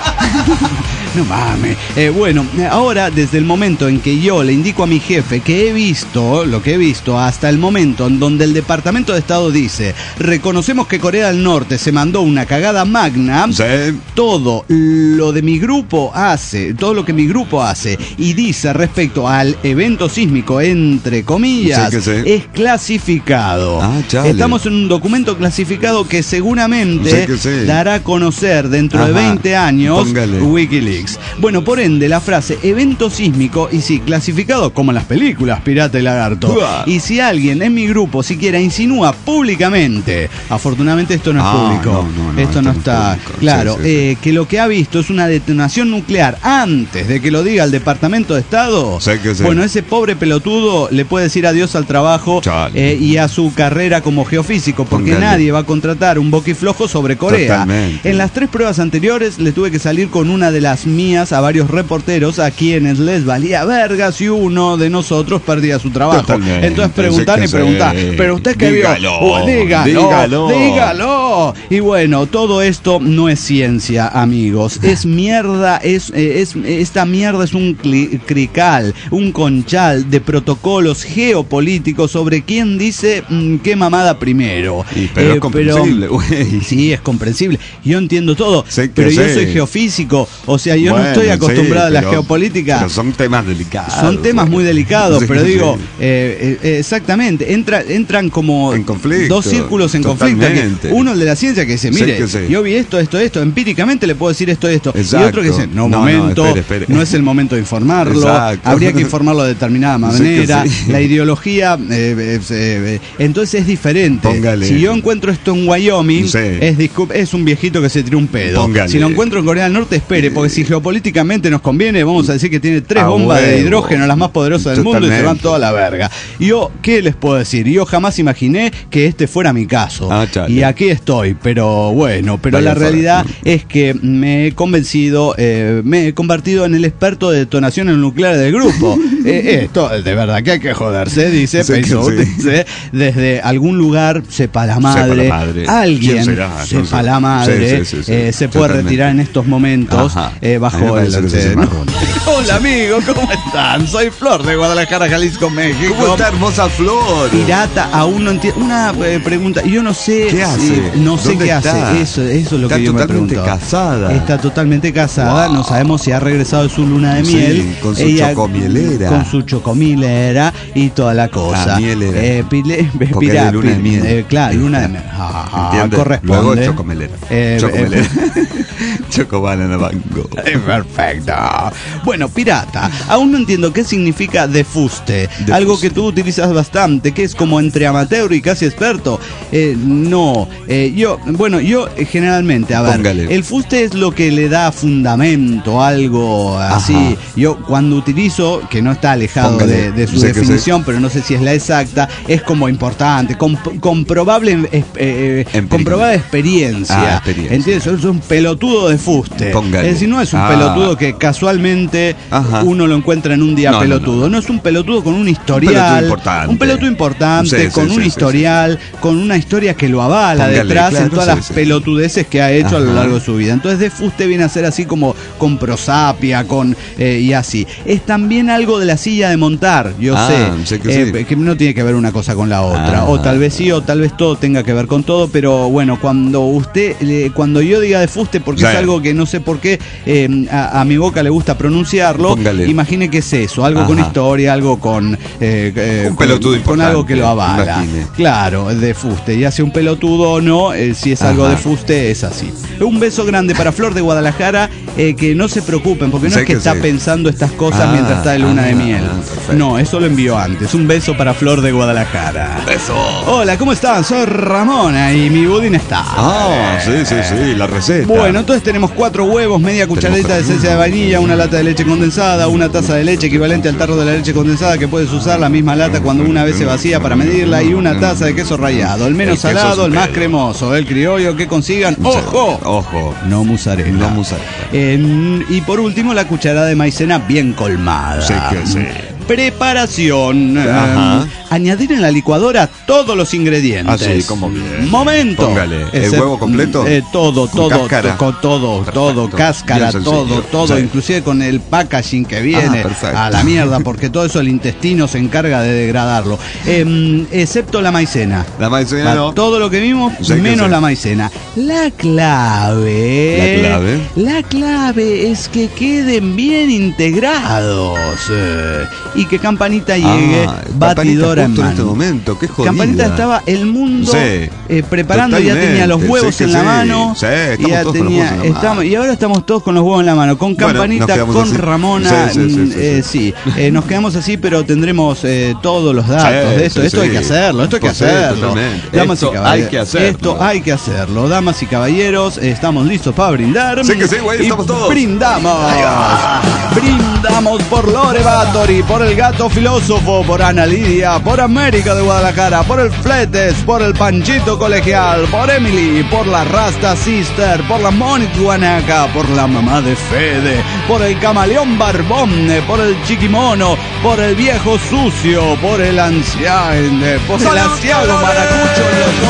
No mames. Eh, bueno, eh, ahora desde el momento en que yo le indico a mi jefe que he visto, lo que he visto hasta el momento en donde el Departamento de Estado dice, reconocemos que Corea del Norte se mandó una cagada magna, Sí. todo lo de mi grupo hace, todo lo que mi grupo hace y dice respecto al evento sísmico, entre comillas, Sí que sí. es clasificado. Ah, chale. Estamos en un documento clasificado que seguramente Sí que sí. dará a conocer dentro de Ajá. veinte años Póngale. Wikileaks. Bueno, por ende, la frase evento sísmico, y sí, clasificado como en las películas Pirata y Lagarto. Uah. Y si alguien en mi grupo siquiera insinúa públicamente, afortunadamente esto no es Ah, público, no, no, no, esto no esto no está es público. claro, Sí, sí, eh, que lo que ha visto es una detonación nuclear antes de que lo diga el Departamento de Estado, Sí que sí. bueno, ese pobre pelotudo le puede decir adiós al trabajo Chale. eh, y a su carrera como geofísico, porque Póngale. nadie va a contratar un boquiflojo sobre Corea. Totalmente. En las tres pruebas anteriores le tuve que salir con una de las mías a varios reporteros a quienes les valía verga si uno de nosotros perdía su trabajo. Totalmente. Entonces preguntan Sí y que preguntan, sí. pero usted que vio, Dígalo, Oh, dígalo, dígalo. dígalo. Y bueno, todo esto no es ciencia, amigos. Es mierda, es, eh, es esta mierda es un cli- crical, un conchal de protocolos geopolíticos sobre quién dice mm, qué mamada primero. Y, pero Eh, es comprensible, güey. Sí, es comprensible. Yo entiendo todo, Sé que pero yo sé. soy geofísico, o sea, yo no Bueno, estoy acostumbrado sí, a la pero- geopolítica. Pero son temas delicados. Son temas muy delicados, Sí, pero sí. digo, eh, eh, exactamente, entra, entran como En conflicto, dos círculos en conflicto. totalmente. que Uno el de la ciencia que dice, Sí mire, que sí. yo vi esto, esto, esto, empíricamente le puedo decir esto, esto. Exacto. Y otro que dice, no, No, no, momento, no, espere, espere. es el momento de informarlo, Exacto. habría que informarlo de determinada Sí que manera, sí. la ideología, eh, eh, eh, entonces es diferente. Póngale. Si yo encuentro esto en Wyoming, Sí. es, discu- es un viejito que se tiró un pedo. Póngale. Si lo encuentro en Corea del Norte, espere, porque si geopolíticamente nos conviene, vamos a decir que tiene tres A bombas de huevo. hidrógeno, las más poderosas del mundo, y se van Totalmente. toda la verga. Yo, ¿qué les puedo decir? Yo jamás imaginé que este fuera mi caso. Ah, chale. Y aquí estoy, pero bueno, pero Vaya la fuera. realidad es que me he convencido, eh, me he convertido en el experto de detonaciones nucleares del grupo. eh, esto, de verdad que hay que joderse, dice Sí que Peiso, sí. dice, desde algún lugar, sepa la madre, Sepa la madre. alguien, ¿Quién será? No sepa sé. la madre, Sí, sí, sí, sí. eh, se puede Totalmente. retirar en estos momentos Ajá. eh, A mí bajo me el... parece que sí es eh, marrón. Hola amigos, ¿cómo están? Soy Flor de Guadalajara, Jalisco, México. ¿Cómo está hermosa Flor? Pirata, aún no entiendo. Una eh, pregunta, yo no sé. ¿Qué hace? si- no sé ¿Dónde qué está? hace. Eso, eso es lo Está que yo me totalmente pregunto. casada. Está totalmente casada. Wow. No sabemos si ha regresado de su luna de Sí, miel. con su chocomielera. Con su chocomilera y toda la cosa. La mielera. Eh, pile, Porque pirá, es de luna de pi- miel. eh, claro, luna de miel. Ah, ah, ¿Entiendes? corresponde. Luego es chocomelera. Eh, Chocomelera. eh, Chocobanana bango. Eh, Perfecto. Bueno, pirata, aún no entiendo qué significa de fuste. De Algo fuste. que tú utilizas bastante, que es como entre amateur y casi experto. Eh, no, eh, yo, bueno, yo eh, generalmente, a ver, Póngale. el fuste es lo que le da fundamento, algo así. Ajá. Yo cuando utilizo, que no está alejado Póngale. de, de su Sé que definición, pero no sé si es la exacta, es como importante, comp- comprobable, eh, eh, Empírico. comprobada experiencia. Ah, experiencia. ¿Entiendes? Es un pelotudo de fuste. Póngale. Es decir, no es un Ah. pelotudo que casualmente Ajá. uno lo encuentra en un día No, no, pelotudo. No, no. es un pelotudo con un pelotudo historial. importante. Un pelotudo importante, Sí, sí, con sí, un sí, historial, con una historia que lo avala Póngale, detrás claro, en todas sí, las sí. pelotudeces que ha hecho a lo Ajá. largo de su vida. Entonces, de fuste viene a ser así como con prosapia, con eh, y así. Es también algo de la silla de montar, yo Ah, sé. sé que eh, sí. que no tiene que ver una cosa con la otra. Ah. O tal vez sí, o tal vez todo tenga que ver con todo, pero bueno, cuando usted, le- cuando yo diga de fuste, porque Sí. es algo que no sé por qué eh, a, a mi boca le gusta pronunciar, pronunciarlo, Póngale. imagine que es eso, algo Ajá. con historia, algo con eh, eh, Un con, pelotudo con importante, algo que lo avala. imagine. Claro, de fuste, ya sea un pelotudo o no, eh, si es algo Ajá. de fuste es así. Un beso grande para Flor de Guadalajara, eh, que no se preocupen, porque no Sé es que, que está sí. pensando estas cosas Ah, mientras está de luna ah, de miel. perfecto. No, eso lo envió antes. Un beso para Flor de Guadalajara. Eso. Hola, ¿cómo están? Soy Ramona y mi budín está. Ah, sí, sí, sí, la receta. Bueno, entonces tenemos cuatro huevos, media cucharadita de esencia de vainilla, una lata de leche condensada, una taza de leche equivalente al tarro de la leche condensada que puedes usar la misma lata cuando una vez se vacía para medirla y una taza de queso rallado, el menos El queso salado, el más superior. cremoso, el criollo que consigan. ¡Ojo! Ojo. No musarela. No musarela. En- y por último la cucharada de maicena bien colmada. Sí que sí. Preparación. Ajá. Eh, añadir en la licuadora todos los ingredientes. Así, como bien. Momento. Póngale. ¿El Ese- huevo completo? Eh, todo, ¿Con todo, cáscara? to- con todo, Perfecto. todo, cáscara, Bien sencillo. todo, todo, Sí. inclusive con el packaging que viene Ah, perfecto. a la mierda, porque todo eso el intestino se encarga de degradarlo. Em, excepto la maicena. La maicena Va, no. Todo lo que vimos, Sí que menos sí. la maicena. La clave. ¿La clave? La clave es que queden bien integrados. eh, y que Campanita llegue Ah, batidora Campanita en justo en mano. este momento, qué jodida. Campanita estaba el mundo Sí. eh, preparando, ya Totalmente, tenía los huevos sí que en la sí. mano. Sí, estamos ya todos con los tenía, huevos en la estamos- mano. y ahora estamos todos con los huevos en la mano. Con Bueno, nos Campanita, quedamos con así. Ramona, Sí, sí, sí, mm, sí, eh, sí. Eh, nos quedamos así, pero tendremos eh, todos los datos Sí, de esto. sí, esto hay sí. que hacerlo, esto hay que Pues sí, hacerlo. totalmente. Damas Esto y caballeros, hay que hacerlo. Esto hay que hacerlo. Damas y caballeros, estamos listos para brindar. Sí que sí, güey, Y estamos todos. Brindamos. Brindamos por Lore Batory, por el Gato Filósofo, por Ana Lidia, por América de Guadalajara, por el Fletes, por el Panchito Colegial, por Emily, por la Rasta Sister, por la Mónica Guanaca, por la mamá de Fede, por el Camaleón Barbón, por el Chiquimono, por el Viejo Sucio, por el Anciano, por el Anciano Maracucho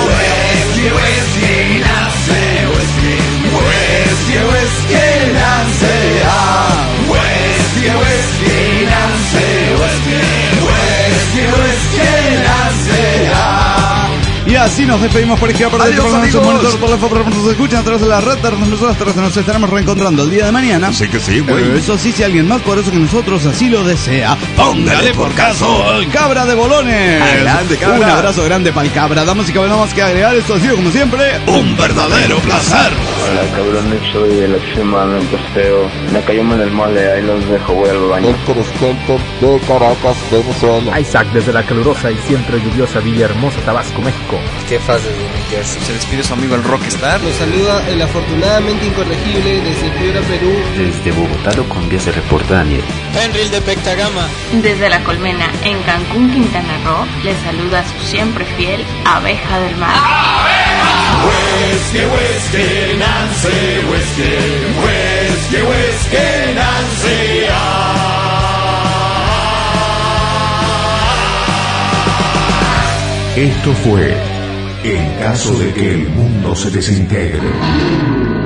Y así nos despedimos por aquí. Por Adiós, amigos. monitor, por la por nos escuchan a través de la red. Nosotros nos estaremos reencontrando el día de mañana. Sí que sí, güey. Eh, Eso sí, si alguien más poderoso que nosotros así lo desea, póngale por caso el Cabra de Bolones. Adelante, Cabra. Un abrazo grande para el Cabra. Damas y caballeros, más que agregar. Esto ha sido, como siempre, un verdadero placer. Hola cabrones, soy el extremadamente feo. Me cayó mal el mole, ahí los dejo, voy al baño. de Caracas, Venezuela. Isaac desde la calurosa y siempre lluviosa Villahermosa, Tabasco, México. ¿Qué fases de New Jersey? Se despide su amigo el Rockstar. Nos saluda el afortunadamente incorregible desde Piura, Perú. Desde Bogotá, Colombia, se reporta Daniel. Henry de Pectagama. Desde La Colmena, en Cancún, Quintana Roo, les saluda su siempre fiel Abeja del Mar. Whisky, whisky, Nancy, whisky, whisky, whisky, Nancy. Esto fue En caso de que el mundo se desintegre.